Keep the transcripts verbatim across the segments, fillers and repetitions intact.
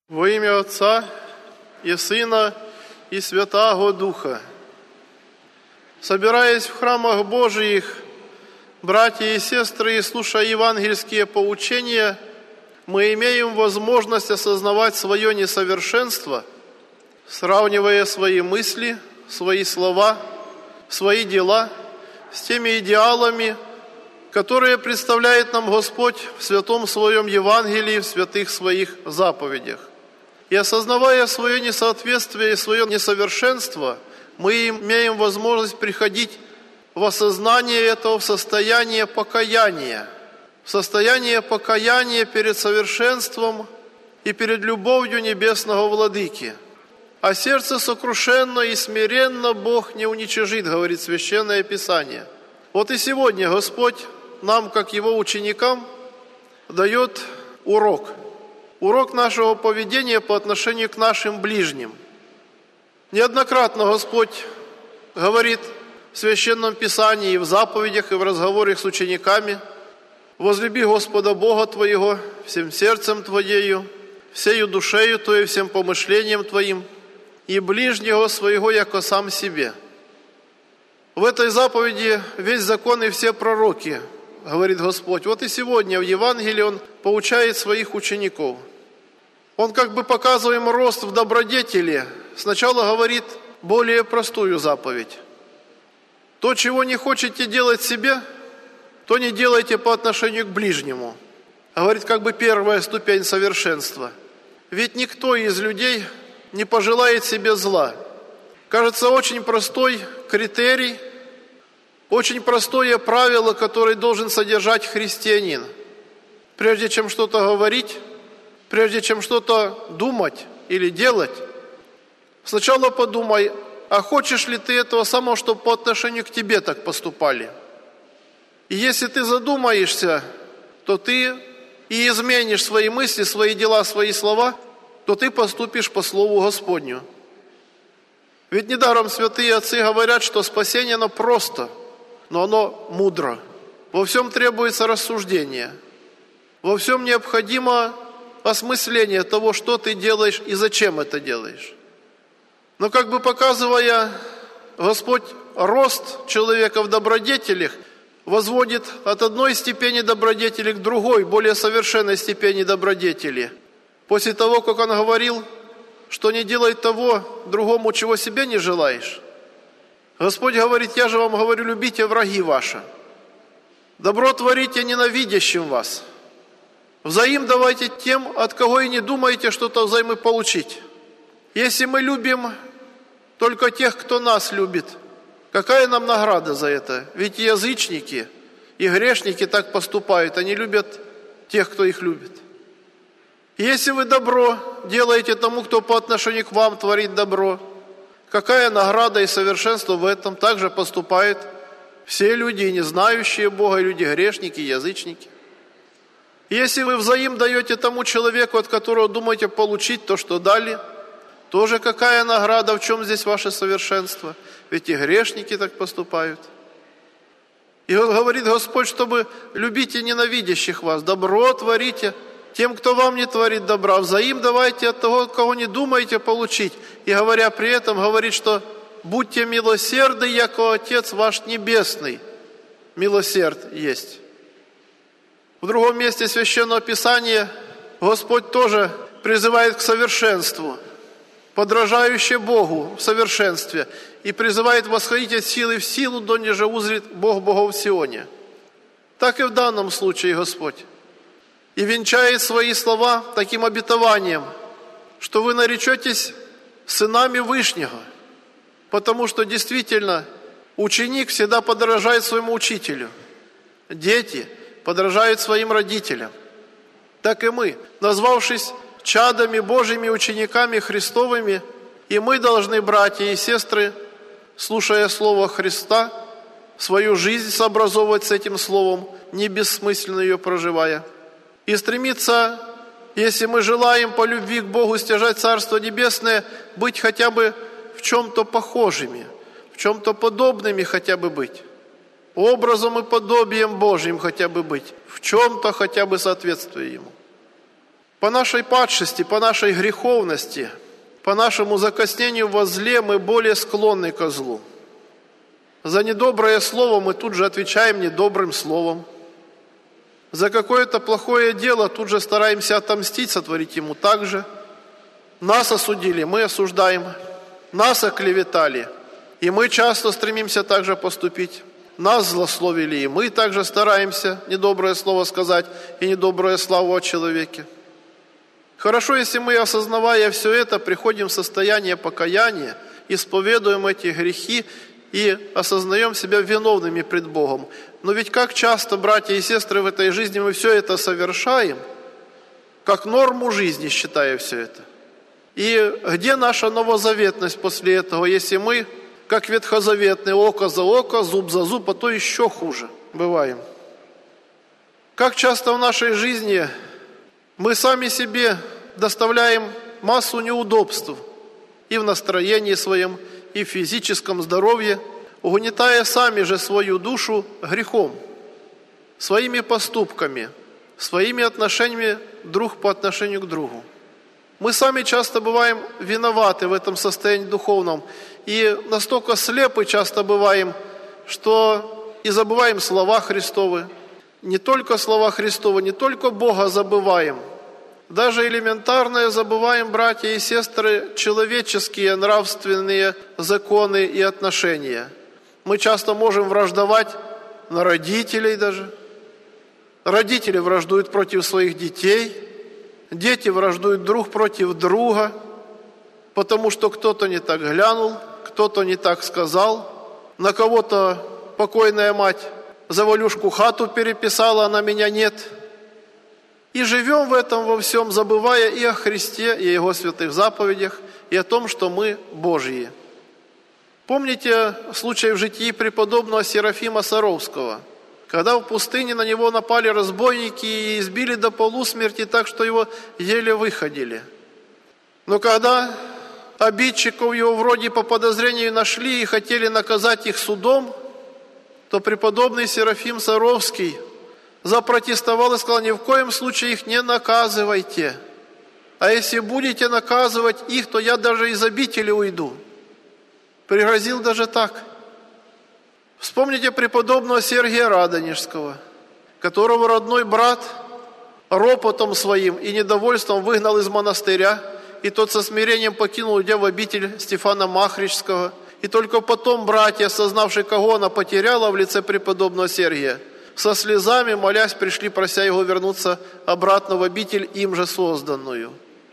Во имя Отца и Сына и Святаго Духа. Собираясь в храмах Божиих, братья и сестры, и слушая евангельские поучения, мы имеем возможность осознавать свое несовершенство, сравнивая свои мысли, свои слова, свои дела с теми идеалами, которые представляет нам Господь в святом Своем Евангелии, в святых Своих заповедях. И осознавая свое несоответствие и свое несовершенство, мы имеем возможность приходить в осознание этого в состояние покаяния, в состояние покаяния перед совершенством и перед любовью Небесного Владыки. А сердце сокрушенно и смиренно Бог не уничижит, говорит Священное Писание. Вот и сегодня Господь нам, как Его ученикам, дает урок. Урок нашего поведения по отношению к нашим ближним. Неоднократно Господь говорит в Священном Писании, и в заповедях, и в разговорах с учениками: «Возлюби Господа Бога твоего всем сердцем твоею, всею душею твоей, всем помышлением твоим, и ближнего своего, яко сам себе». В этой заповеди весь закон и все пророки, говорит Господь. Вот и сегодня в Евангелии Он поучает своих учеников. Он как бы показывая им рост в добродетели, сначала говорит более простую заповедь. То, чего не хотите делать себе, то не делайте по отношению к ближнему. Говорит как бы первая ступень совершенства. Ведь никто из людей не пожелает себе зла. Кажется, очень простой критерий, очень простое правило, которое должен содержать христианин. Прежде чем что-то говорить, прежде чем что-то думать или делать, сначала подумай, а хочешь ли ты этого самого, чтобы по отношению к тебе так поступали? И если ты задумаешься, то ты и изменишь свои мысли, свои дела, свои слова, то ты поступишь по Слову Господню. Ведь недаром святые отцы говорят, что спасение оно просто, но оно мудро. Во всем требуется рассуждение. Во всем необходимо осмысление того, что ты делаешь и зачем это делаешь. Но как бы показывая, Господь рост человека в добродетелях возводит от одной степени добродетели к другой, более совершенной степени добродетели. После того, как Он говорил, что не делай того другому, чего себе не желаешь, Господь говорит: я же вам говорю, любите враги ваши, добро творите ненавидящим вас, взаим давайте тем, от кого и не думаете что-то взаймы получить. Если мы любим только тех, кто нас любит, какая нам награда за это? Ведь и язычники, и грешники так поступают, они любят тех, кто их любит. Если вы добро делаете тому, кто по отношению к вам творит добро, какая награда и совершенство в этом? Также поступают все люди, не знающие Бога, и люди грешники, и язычники. Если вы взаим даете тому человеку, от которого думаете получить то, что дали, тоже какая награда, в чем здесь ваше совершенство? Ведь и грешники так поступают. И он говорит Господь, чтобы любите ненавидящих вас, добро творите тем, кто вам не творит добра, взаим давайте от того, кого не думаете получить. И говоря при этом, говорит, что будьте милосердны, яко Отец ваш Небесный милосерд есть. В другом месте Священного Писания Господь тоже призывает к совершенству, подражающее Богу в совершенстве, и призывает восходить от силы в силу, донеже узрит Бог Богов в Сионе. Так и в данном случае Господь. И венчает свои слова таким обетованием, что вы наречетесь сынами Вышнего, потому что действительно ученик всегда подражает своему учителю, дети подражают своим родителям. Так и мы, назвавшись чадами Божьими, учениками Христовыми, и мы должны, братья и сестры, слушая Слово Христа, свою жизнь сообразовывать с этим Словом, не бессмысленно ее проживая, и стремиться, если мы желаем по любви к Богу стяжать Царство Небесное, быть хотя бы в чем-то похожими, в чем-то подобными хотя бы быть, образом и подобием Божьим хотя бы быть, в чем-то хотя бы соответствуя Ему. По нашей падшести, по нашей греховности, по нашему закоснению во зле мы более склонны ко злу. За недоброе слово мы тут же отвечаем недобрым словом. За какое-то плохое дело тут же стараемся отомстить, сотворить ему так же. Нас осудили, мы осуждаем. Нас оклеветали, и мы часто стремимся так же поступить. Нас злословили, и мы также стараемся недоброе слово сказать и недоброе славу о человеке. Хорошо, если мы, осознавая все это, приходим в состояние покаяния, исповедуем эти грехи и осознаем себя виновными пред Богом. Но ведь как часто, братья и сестры, в этой жизни мы все это совершаем, как норму жизни, считая все это. И где наша новозаветность после этого, если мы, как ветхозаветные, око за око, зуб за зуб, а то еще хуже бываем? Как часто в нашей жизни мы сами себе доставляем массу неудобств и в настроении своем, и в физическом здоровье, угнетая сами же свою душу грехом, своими поступками, своими отношениями друг по отношению к другу. Мы сами часто бываем виноваты в этом состоянии духовном, и настолько слепы часто бываем, что и забываем слова Христовы. Не только слова Христовы, не только Бога забываем, даже элементарное забываем, братья и сестры, человеческие нравственные законы и отношения. Мы часто можем враждовать на родителей даже. Родители враждуют против своих детей, дети враждуют друг против друга, потому что кто-то не так глянул, кто-то не так сказал, на кого-то покойная мать за Валюшку хату переписала, а на меня нет. И живем в этом во всем, забывая и о Христе, и о Его святых заповедях, и о том, что мы Божьи. Помните случай в житии преподобного Серафима Саровского, когда в пустыне на него напали разбойники и избили до полусмерти так, что его еле выходили. Но когда обидчиков его вроде по подозрению нашли и хотели наказать их судом, то преподобный Серафим Саровский запротестовал и сказал: ни в коем случае их не наказывайте. А если будете наказывать их, то я даже из обители уйду. Пригрозил даже так. Вспомните преподобного Сергия Радонежского, которого родной брат ропотом своим и недовольством выгнал из монастыря, и тот со смирением покинул, уйдя в обитель Стефана Махричского. И только потом братья, осознавшие, кого она потеряла в лице преподобного Сергия, со слезами, молясь, пришли, прося его вернуться обратно в обитель, им же созданную.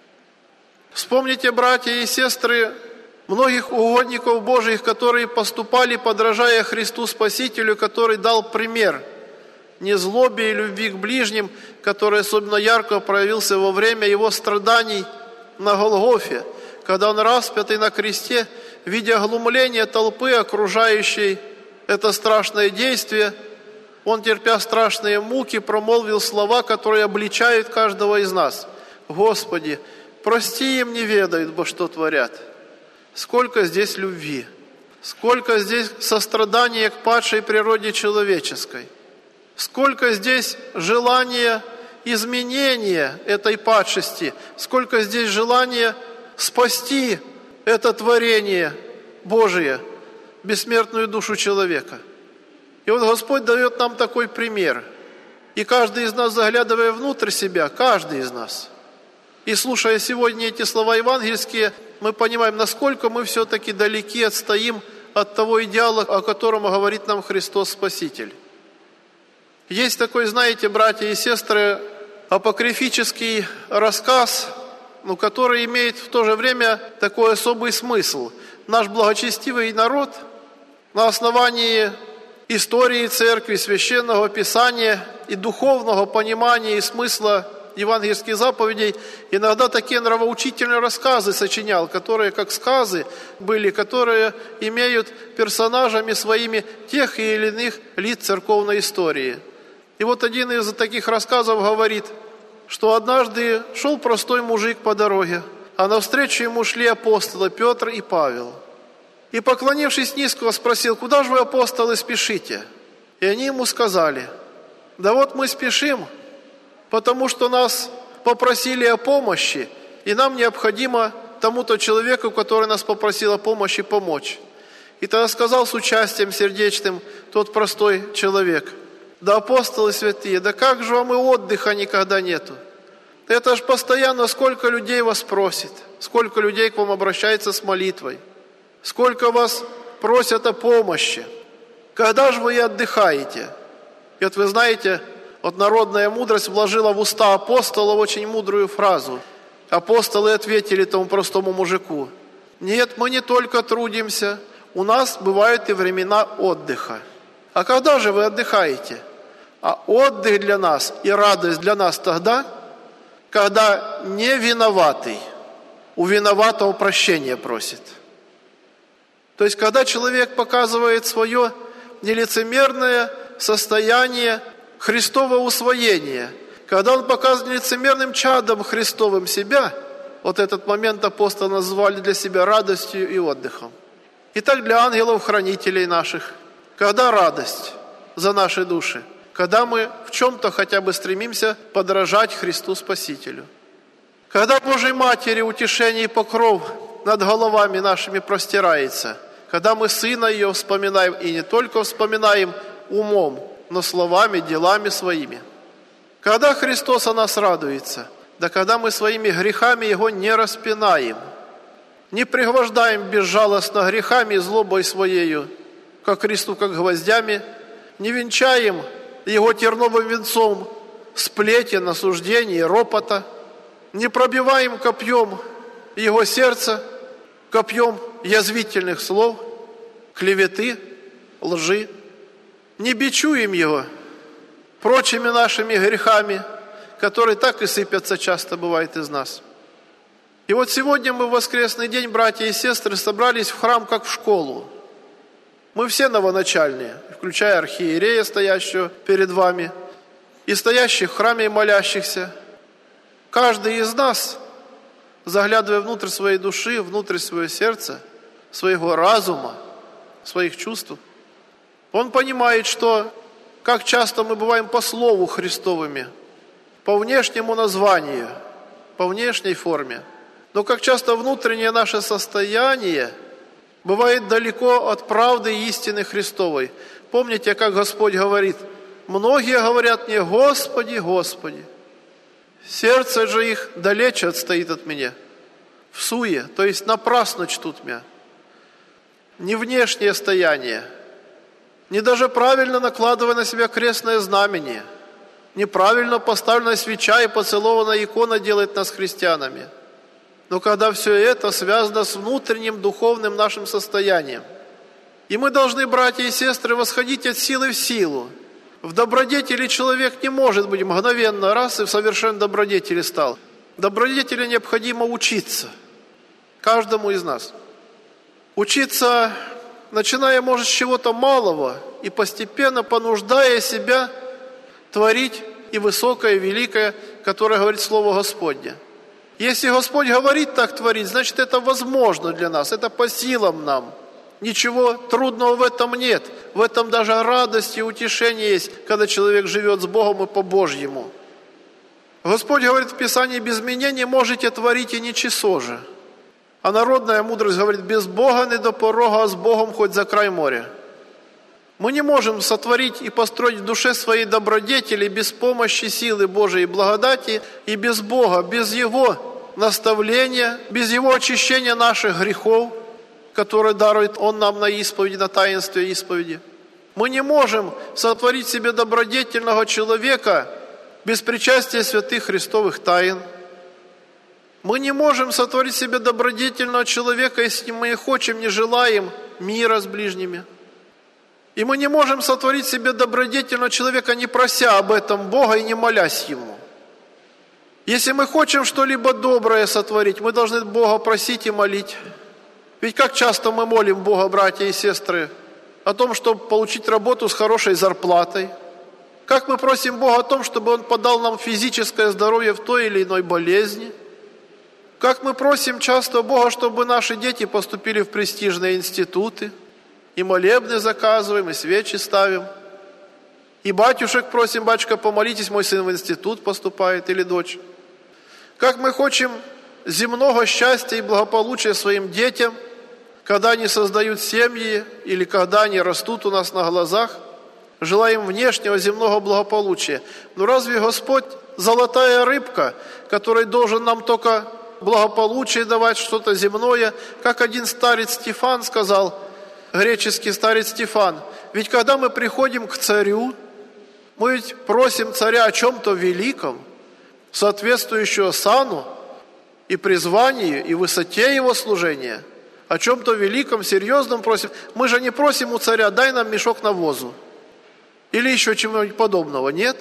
Вспомните, братья и сестры, многих угодников Божьих, которые поступали, подражая Христу Спасителю, который дал пример незлобия и любви к ближним, который особенно ярко проявился во время его страданий на Голгофе, когда он распятый на кресте, видя глумление толпы, окружающей это страшное действие, он, терпя страшные муки, промолвил слова, которые обличают каждого из нас. «Господи, прости им, не ведают, бо что творят». Сколько здесь любви, сколько здесь сострадания к падшей природе человеческой, сколько здесь желания изменения этой падшести, сколько здесь желания спасти это творение Божие, бессмертную душу человека. И вот Господь дает нам такой пример. И каждый из нас, заглядывая внутрь себя, каждый из нас, и слушая сегодня эти слова евангельские, мы понимаем, насколько мы все-таки далеки отстоим от того идеала, о котором говорит нам Христос Спаситель. Есть такой, знаете, братья и сестры, апокрифический рассказ, ну, который имеет в то же время такой особый смысл. Наш благочестивый народ на основании истории Церкви, Священного Писания и духовного понимания и смысла евангельских заповедей иногда такие нравоучительные рассказы сочинял, которые как сказы были, которые имеют персонажами своими тех или иных лиц церковной истории. И вот один из таких рассказов говорит, что однажды шел простой мужик по дороге, а навстречу ему шли апостолы Петр и Павел. И, поклонившись низко, спросил: «Куда же вы, апостолы, спешите?» И они ему сказали: «Да вот мы спешим, потому что нас попросили о помощи, и нам необходимо тому-то человеку, который нас попросил о помощи, помочь. И тогда сказал с участием сердечным тот простой человек: да, апостолы святые, да как же вам и отдыха никогда нету? Это же постоянно сколько людей вас просит, сколько людей к вам обращается с молитвой, сколько вас просят о помощи. Когда же вы и отдыхаете? И вот вы знаете, вот народная мудрость вложила в уста апостолов очень мудрую фразу. Апостолы ответили тому простому мужику: нет, мы не только трудимся, у нас бывают и времена отдыха. А когда же вы отдыхаете? А отдых для нас и радость для нас тогда, когда не виноватый у виноватого прощения просит. То есть, когда человек показывает свое нелицемерное состояние Христового усвоения, когда он показывает нелицемерным чадом Христовым себя, вот этот момент апостолы назвали для себя радостью и отдыхом. Итак, для ангелов-хранителей наших, когда радость за наши души, когда мы в чем-то хотя бы стремимся подражать Христу Спасителю, когда Божьей Матери утешение и покров над головами нашими простирается, когда мы Сына Ее вспоминаем, и не только вспоминаем умом, но словами, делами своими. Когда Христос о нас радуется, да когда мы своими грехами Его не распинаем, не пригвождаем безжалостно грехами и злобой Своею, как Христу, как гвоздями, не венчаем Его терновым венцом сплетен, осуждений, ропота, не пробиваем копьем Его сердце, копьем язвительных слов, клеветы, лжи, не бичуем Его прочими нашими грехами, которые так и сыпятся часто, бывает, из нас. И вот сегодня мы в воскресный день, братья и сестры, собрались в храм, как в школу. Мы все новоначальные, включая архиерея, стоящего перед вами, и стоящих в храме и молящихся. Каждый из нас, заглядывая внутрь своей души, внутрь своего сердца, своего разума, своих чувств, он понимает, что как часто мы бываем по слову Христовыми, по внешнему названию, по внешней форме, но как часто внутреннее наше состояние бывает далеко от правды и истины Христовой. Помните, как Господь говорит: многие говорят мне: Господи, Господи. Сердце же их далече отстоит от меня, в суе, то есть напрасно чтут меня. Не внешнее стояние, не даже правильно накладывая на себя крестное знамение, неправильно поставленная свеча и поцелованная икона делает нас христианами. Но когда все это связано с внутренним духовным нашим состоянием, и мы должны, братья и сестры, восходить от силы в силу. В добродетели человек не может быть мгновенно раз и в совершенном добродетели стал. Добродетели необходимо учиться. Каждому из нас. Учиться, начиная, может, с чего-то малого и постепенно понуждая себя творить и высокое, и великое, которое говорит Слово Господне. Если Господь говорит так творить, значит, это возможно для нас, это по силам нам. Ничего трудного в этом нет. В этом даже радость и утешение есть, когда человек живет с Богом и по-божьему. Господь говорит в Писании: без меня не можете творить и ничего же. А народная мудрость говорит: без Бога не до порога, а с Богом хоть за край моря. Мы не можем сотворить и построить в душе своей добродетели без помощи силы Божией и благодати, и без Бога, без Его наставления, без Его очищения наших грехов, которые дарует Он нам на исповеди, на таинстве исповеди. Мы не можем сотворить себе добродетельного человека без причастия святых Христовых тайн. Мы не можем сотворить себе добродетельного человека, если мы не хотим, не желаем мира с ближними. И мы не можем сотворить себе добродетельного человека, не прося об этом Бога и не молясь Ему. Если мы хотим что-либо доброе сотворить, мы должны Бога просить и молить. Ведь как часто мы молим Бога, братья и сестры, о том, чтобы получить работу с хорошей зарплатой. Как мы просим Бога о том, чтобы Он подал нам физическое здоровье в той или иной болезни. Как мы просим часто Бога, чтобы наши дети поступили в престижные институты. И молебны заказываем, и свечи ставим. И батюшек просим: батюшка, помолитесь, мой сын в институт поступает, или дочь. Как мы хотим земного счастья и благополучия своим детям, когда они создают семьи или когда они растут у нас на глазах, желаем внешнего земного благополучия. Но разве Господь золотая рыбка, который должен нам только благополучие давать, что-то земное? Как один старец Стефан сказал, греческий старец Стефан, ведь когда мы приходим к царю, мы ведь просим царя о чем-то великом, соответствующего сану и призванию, и высоте его служения, о чем-то великом, серьезном просим. Мы же не просим у царя, дай нам мешок навозу или еще чего-нибудь подобного. Нет.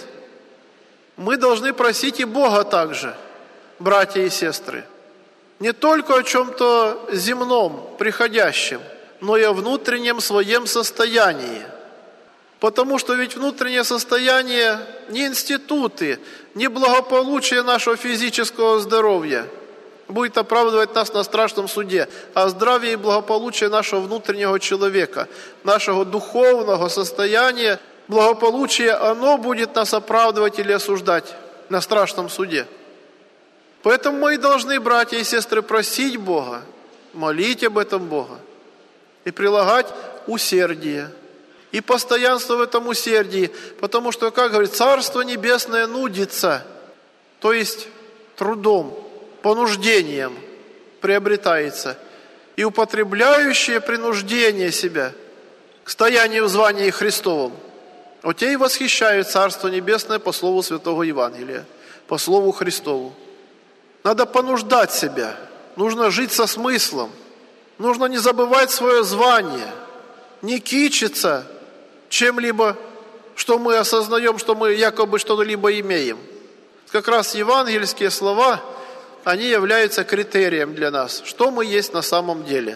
Мы должны просить и Бога также, братья и сестры. Не только о чем-то земном, приходящем, но и о внутреннем своем состоянии. Потому что ведь внутреннее состояние не институты, не благополучие нашего физического здоровья будет оправдывать нас на страшном суде, а здравие и благополучие нашего внутреннего человека, нашего духовного состояния, благополучие, оно будет нас оправдывать или осуждать на страшном суде. Поэтому мы и должны, братья и сестры, просить Бога, молить об этом Бога и прилагать усердие. И постоянство в этом усердии, потому что, как говорит, Царство Небесное нудится, то есть трудом, понуждением приобретается. И употребляющие принуждение себя к стоянию в звании Христовом, вот те и восхищают Царство Небесное по слову Святого Евангелия, по слову Христову. Надо понуждать себя, нужно жить со смыслом, нужно не забывать свое звание, не кичиться чем-либо, что мы осознаем, что мы якобы что-либо имеем. Как раз евангельские слова, они являются критерием для нас, что мы есть на самом деле.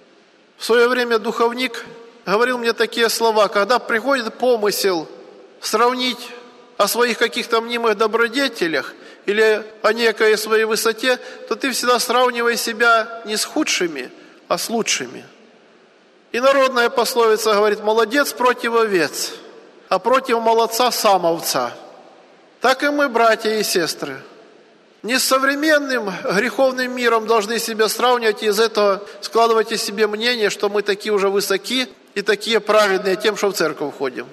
В свое время духовник говорил мне такие слова, когда приходит помысел сравнить о своих каких-то мнимых добродетелях или о некой своей высоте, то ты всегда сравнивай себя не с худшими, а с лучшими. И народная пословица говорит, молодец против овец, а против молодца сам овца. Так и мы, братья и сестры, не с современным греховным миром должны себя сравнивать и из этого складывать из себе мнение, что мы такие уже высоки и такие праведные тем, что в церковь ходим.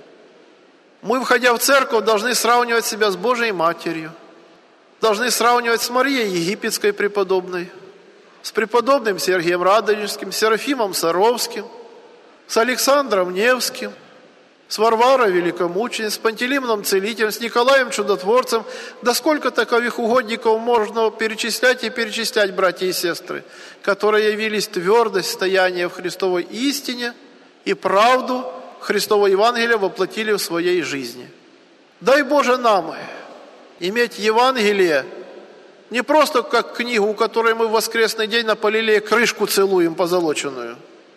Мы, входя в церковь, должны сравнивать себя с Божией Матерью, должны сравнивать с Марией Египетской преподобной, с преподобным Сергием Радонежским, с Серафимом Саровским, с Александром Невским, с Варварой Великомученицей, с Пантелеймоном Целителем, с Николаем Чудотворцем. Да сколько таковых угодников можно перечислять и перечислять, братья и сестры, которые явились твердость стояния в Христовой истине и правду Христового Евангелия воплотили в своей жизни. Дай Боже нам иметь Евангелие не просто как книгу, у которой мы в воскресный день на Полилее крышку целуем позолоченную,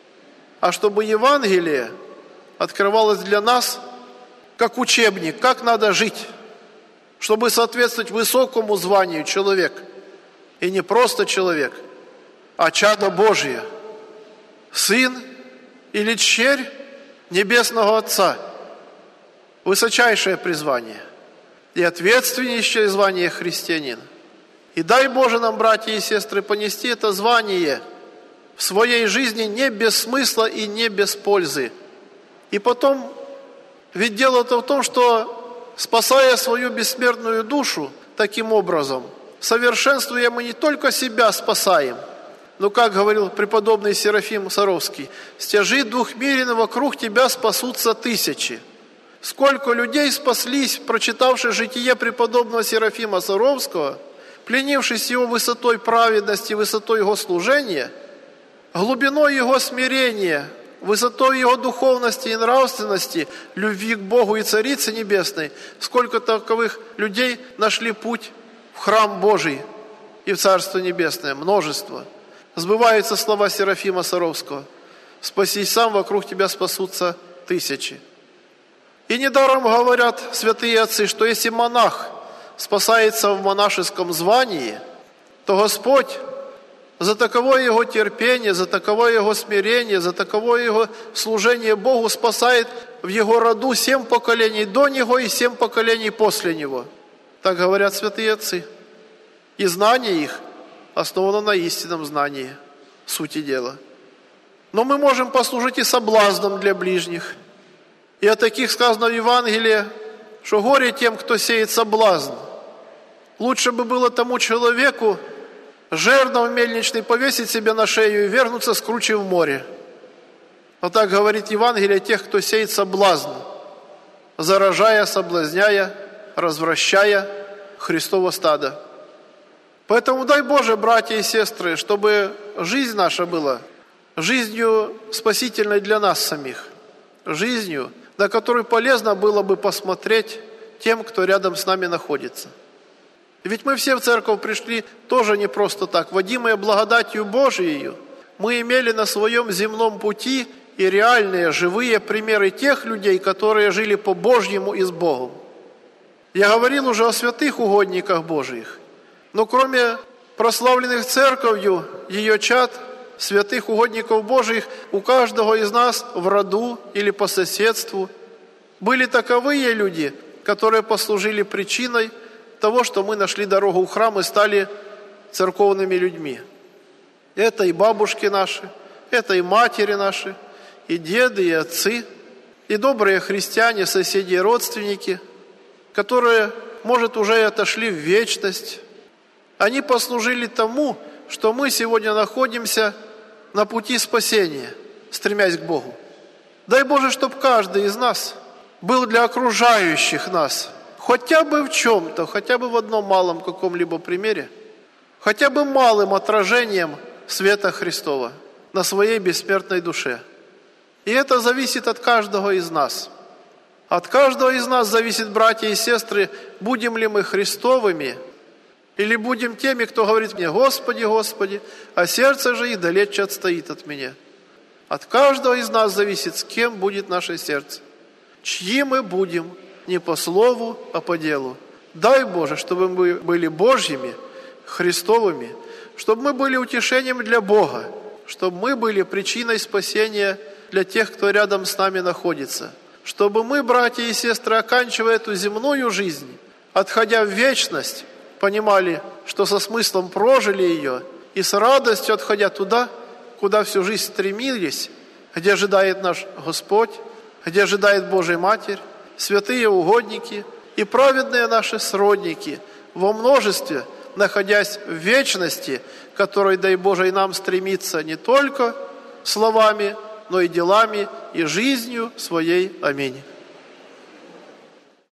а чтобы Евангелие открывалось для нас как учебник, как надо жить, чтобы соответствовать высокому званию человек. И не просто человек, а чадо Божие, сын или черь Небесного Отца. Высочайшее призвание и ответственнейшее звание христианина. И дай Боже нам, братья и сестры, понести это звание в своей жизни не без смысла и не без пользы. И потом, ведь дело-то в том, что, спасая свою бессмертную душу таким образом, совершенствуя, мы не только себя спасаем, но, как говорил преподобный Серафим Саровский, «Стяжи двухмерен, вокруг тебя спасутся тысячи». Сколько людей спаслись, прочитавши житие преподобного Серафима Саровского, пленившись его высотой праведности, высотой его служения, глубиной его смирения, высотой его духовности и нравственности, любви к Богу и Царице Небесной, сколько таковых людей нашли путь в храм Божий и в Царство Небесное, множество. Сбываются слова Серафима Саровского: «Спасись сам, вокруг тебя спасутся тысячи». И недаром говорят святые отцы, что если монах спасается в монашеском звании, то Господь за таковое его терпение, за таковое его смирение, за таковое его служение Богу спасает в его роду семь поколений до него и семь поколений после него. Так говорят святые отцы. И знание их основано на истинном знании сути дела. Но мы можем послужить и соблазном для ближних. И о таких сказано в Евангелии, что горе тем, кто сеет соблазн. Лучше бы было тому человеку жернов мельничный повесить себе на шею и вернуться с круче в море. Вот так говорит Евангелие о тех, кто сеет соблазн, заражая, соблазняя, развращая Христово стадо. Поэтому дай Боже, братья и сестры, чтобы жизнь наша была жизнью спасительной для нас самих, жизнью, на которую полезно было бы посмотреть тем, кто рядом с нами находится. Ведь мы все в церковь пришли тоже не просто так. Водимые благодатью Божией, мы имели на своем земном пути и реальные, живые примеры тех людей, которые жили по Божьему и с Богом. Я говорил уже о святых угодниках Божиих, но кроме прославленных церковью, ее чад, святых угодников Божиих, у каждого из нас в роду или по соседству были таковые люди, которые послужили причиной того, что мы нашли дорогу в храм и стали церковными людьми. Это и бабушки наши, это и матери наши, и деды, и отцы, и добрые христиане, соседи и родственники, которые, может, уже и отошли в вечность. Они послужили тому, что мы сегодня находимся на пути спасения, стремясь к Богу. Дай Боже, чтобы каждый из нас был для окружающих нас хотя бы в чем-то, хотя бы в одном малом каком-либо примере, хотя бы малым отражением света Христова на своей бессмертной душе. И это зависит от каждого из нас. От каждого из нас зависит, братья и сестры, будем ли мы Христовыми, или будем теми, кто говорит мне: «Господи, Господи», а сердце же их далече отстоит от меня. От каждого из нас зависит, с кем будет наше сердце, чьи мы будем, не по слову, а по делу. Дай Боже, чтобы мы были Божьими, Христовыми, чтобы мы были утешением для Бога, чтобы мы были причиной спасения для тех, кто рядом с нами находится, чтобы мы, братья и сестры, оканчивая эту земную жизнь, отходя в вечность, понимали, что со смыслом прожили ее, и с радостью отходя туда, куда всю жизнь стремились, где ожидает наш Господь, где ожидает Божия Матерь, святые угодники и праведные наши сродники во множестве, находясь в вечности, которой, дай Боже, и нам стремиться не только словами, но и делами, и жизнью своей. Аминь.